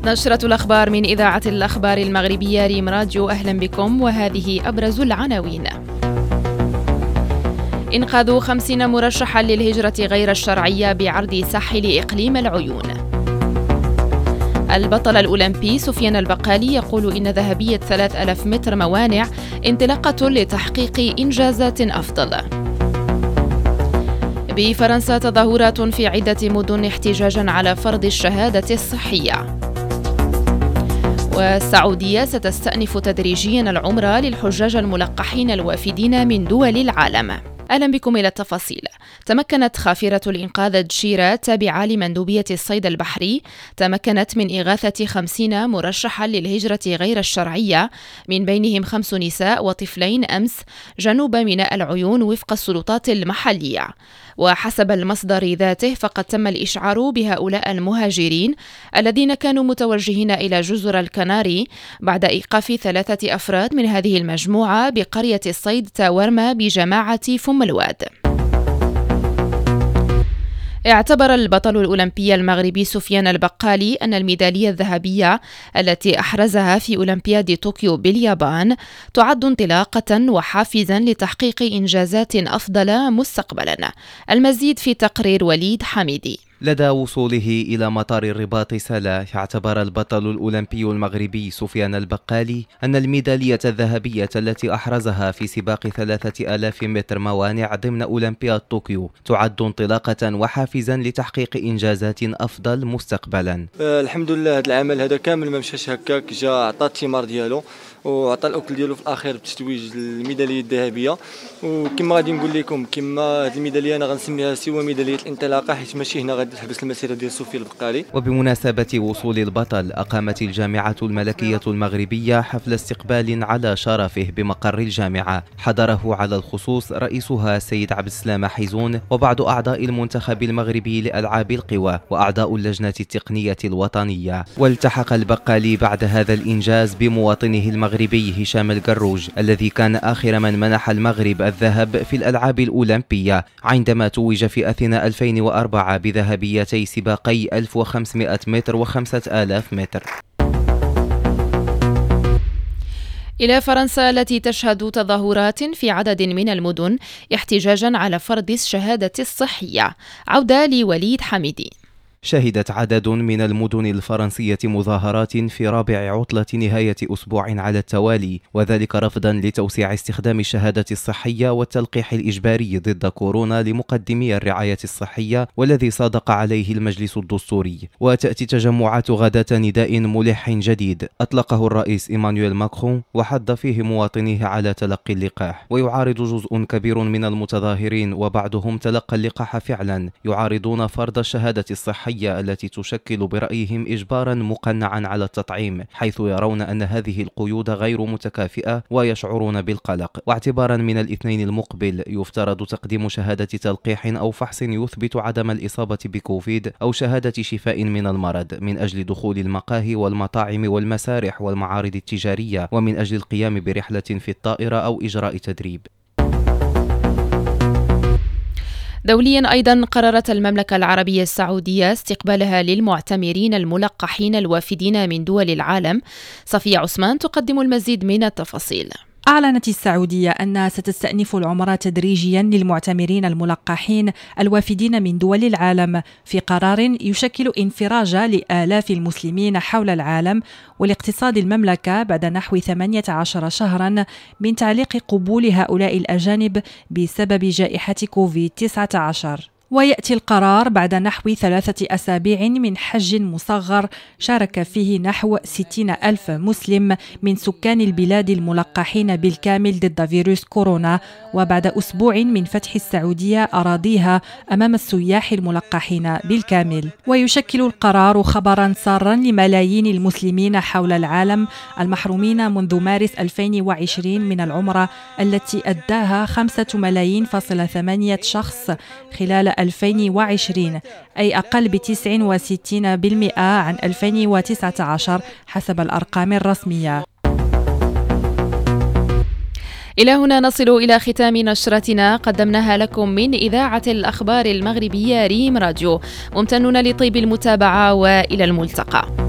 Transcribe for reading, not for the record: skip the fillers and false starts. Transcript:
نشرة الأخبار من إذاعة الأخبار المغربية ريم راديو. أهلا بكم وهذه أبرز العناوين. إنقاذ 50 مرشحا للهجرة غير الشرعية بعرض ساحل إقليم العيون. البطل الأولمبي سفيان البقالي يقول إن ذهبية 3000 متر موانع انطلاقة لتحقيق إنجازات أفضل. بفرنسا تظاهرات في عدة مدن احتجاجا على فرض الشهادة الصحية. والسعودية ستستأنف تدريجيا العمرة للحجاج الملقحين الوافدين من دول العالم. أهلا بكم إلى التفاصيل. تمكنت خافرة الإنقاذ جشيرة تابعة لمندوبية الصيد البحري من إغاثة 50 مرشحا للهجرة غير الشرعية، من بينهم 5 نساء وطفلين أمس جنوب ميناء العيون وفق السلطات المحلية. وحسب المصدر ذاته فقد تم الإشعار بهؤلاء المهاجرين الذين كانوا متوجهين إلى جزر الكناري بعد إيقاف 3 أفراد من هذه المجموعة بقرية الصيد تاورما بجماعة فم الواد. اعتبر البطل الأولمبي المغربي سفيان البقالي أن الميدالية الذهبية التي أحرزها في أولمبياد طوكيو باليابان تعد انطلاقة وحافزا لتحقيق إنجازات أفضل مستقبلا. المزيد في تقرير وليد حميدي. لدى وصوله إلى مطار الرباط سلا، اعتبر البطل الأولمبي المغربي سفيان البقالي أن الميدالية الذهبية التي أحرزها في سباق 3000 متر موانع ضمن أولمبياد طوكيو تعد انطلاقة وحافزا لتحقيق إنجازات أفضل مستقبلا. الحمد لله، هذا العمل هذا كامل ما مشاش هكاك، جا عطى الثمار ديالو وعطى الاكل ديالو في الاخير بتتويج الميداليه الذهبيه. وكما غادي نقول لكم، كما هذه الميداليه انا غنسميها سوى ميداليه الانطلاقه، حيت ماشي هنا غادي تحبس المسيره ديال سفيان البقالي. وبمناسبه وصول البطل أقامت الجامعه الملكيه المغربيه حفل استقبال على شرفه بمقر الجامعه، حضره على الخصوص رئيسها السيد عبد السلام حيزون وبعض اعضاء المنتخب المغربي لألعاب القوى واعضاء اللجنه التقنيه الوطنيه. والتحق البقالي بعد هذا الانجاز بمواطنه المغربي هشام القروج الذي كان آخر من منح المغرب الذهب في الألعاب الأولمبية، عندما توج في أثينا 2004 بذهبيتي سباقي 1500 متر و5000 متر. إلى فرنسا التي تشهد تظاهرات في عدد من المدن احتجاجا على فرض الشهادة الصحية. عودة لوليد حميدي. شهدت عدد من المدن الفرنسية مظاهرات في رابع عطلة نهاية أسبوع على التوالي، وذلك رفضا لتوسيع استخدام الشهادة الصحية والتلقيح الإجباري ضد كورونا لمقدمي الرعاية الصحية، والذي صادق عليه المجلس الدستوري. وتأتي تجمعات غداة نداء ملح جديد أطلقه الرئيس إيمانويل ماكرون، وحض فيه مواطنيه على تلقي اللقاح. ويعارض جزء كبير من المتظاهرين وبعضهم تلقى اللقاح فعلا يعارضون فرض الشهادة الصحية التي تشكل برأيهم إجبارا مقنعا على التطعيم، حيث يرون أن هذه القيود غير متكافئة ويشعرون بالقلق. واعتبارا من الاثنين المقبل يفترض تقديم شهادة تلقيح أو فحص يثبت عدم الإصابة بكوفيد أو شهادة شفاء من المرض من أجل دخول المقاهي والمطاعم والمسارح والمعارض التجارية، ومن أجل القيام برحلة في الطائرة أو إجراء تدريب. دوليا أيضا قررت المملكة العربية السعودية استقبالها للمعتمرين الملقحين الوافدين من دول العالم. صفية عثمان تقدم المزيد من التفاصيل. أعلنت السعودية أنها ستستأنف العمرة تدريجيا للمعتمرين الملقحين الوافدين من دول العالم، في قرار يشكل انفراج لآلاف المسلمين حول العالم ولاقتصاد المملكة بعد نحو 18 شهرا من تعليق قبول هؤلاء الأجانب بسبب جائحة كوفيد-19. ويأتي القرار بعد نحو 3 أسابيع من حج مصغر شارك فيه نحو 60,000 مسلم من سكان البلاد الملقحين بالكامل ضد فيروس كورونا، وبعد أسبوع من فتح السعودية أراضيها أمام السياح الملقحين بالكامل. ويشكل القرار خبرا سارا لملايين المسلمين حول العالم المحرومين منذ مارس 2020 من العمرة التي أداها 5.8 ملايين شخص خلال 2020، أي أقل ب69% عن 2019 حسب الأرقام الرسمية. إلى هنا نصل إلى ختام نشرتنا قدمناها لكم من إذاعة الأخبار المغربية ريم راديو. ممتنون لطيب المتابعة وإلى الملتقى.